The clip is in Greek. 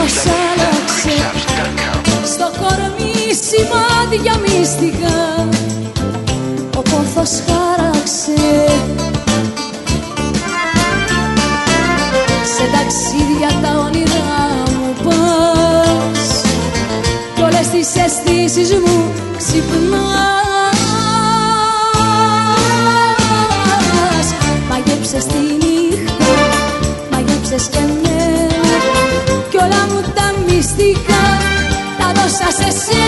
κόσμος άλλαξε, στο κορμί σημάδια μυστικά ο πόθος χάραξε. Σε ταξίδια τα όνειρά μου πας κι όλες τις αισθήσεις μου ξυπνάς. Μαγέψες τη νύχτα, μαγέψες και εμένα κι όλα μου τα μυστικά τα δώσα σε σένα.